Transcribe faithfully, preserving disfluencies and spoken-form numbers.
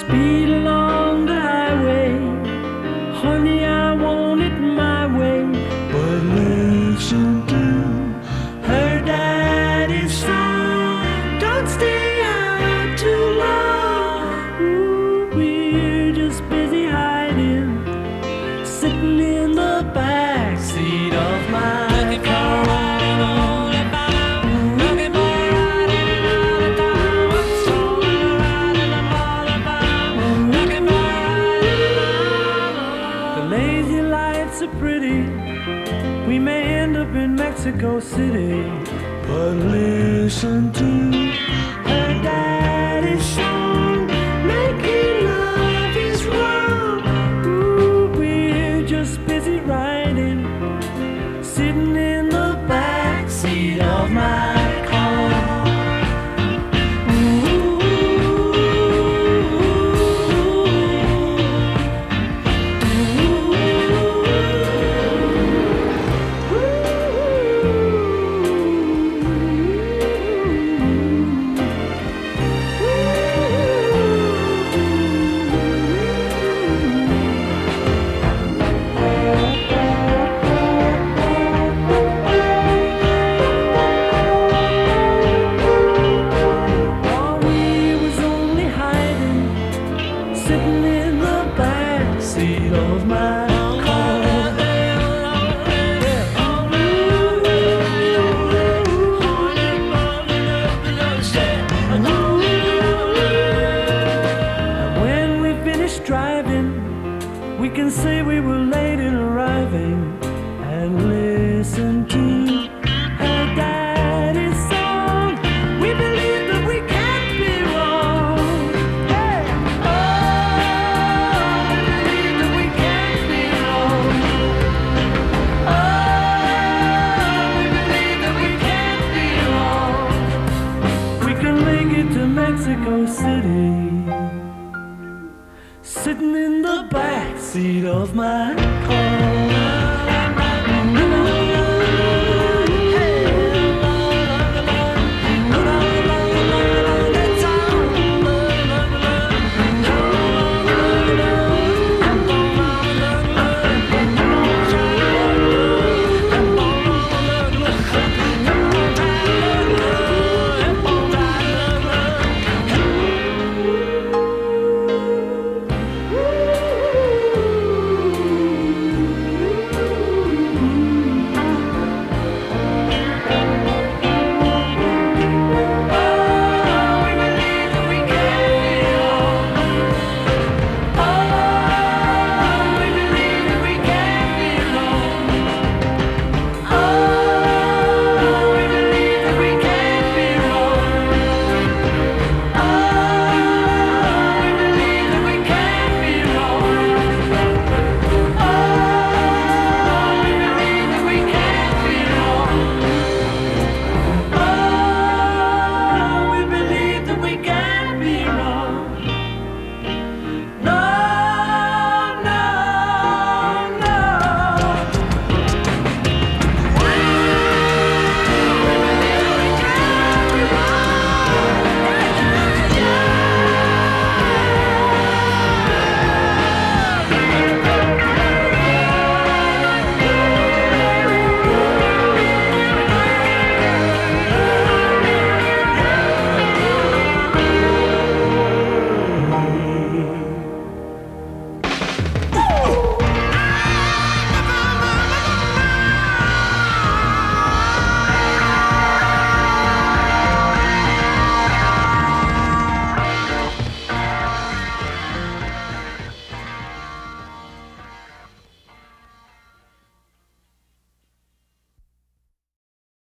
speed along the highway. Honey, I want it my way. But listen to her daddy's song. Don't stay out too long. Ooh, we're just busy hiding, sitting in the back seat of my car. Lazy lights are pretty. We may end up in Mexico City. But listen to her daddy's song. Making love is wrong. Ooh, we're just busy riding, sitting in the back seat of my car. Sitting in the back seat of my car. And when we finish driving, we can say we were late in arriving, and listen to her daddy's song. We believe that we can't be wrong. Hey! To Mexico City, sitting in the back seat of my car.